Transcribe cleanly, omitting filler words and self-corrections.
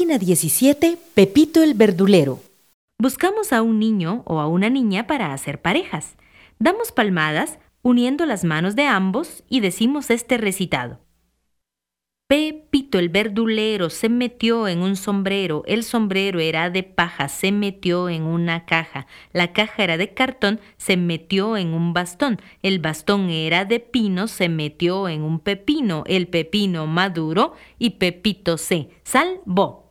Página 17, Pepito el verdulero. Buscamos a un niño o a una niña para hacer parejas. Damos palmadas uniendo las manos de ambos y decimos este recitado. Pepito el verdulero se metió en un sombrero, el sombrero era de paja, se metió en una caja, la caja era de cartón, se metió en un bastón, el bastón era de pino, se metió en un pepino, el pepino maduró y Pepito se salvó.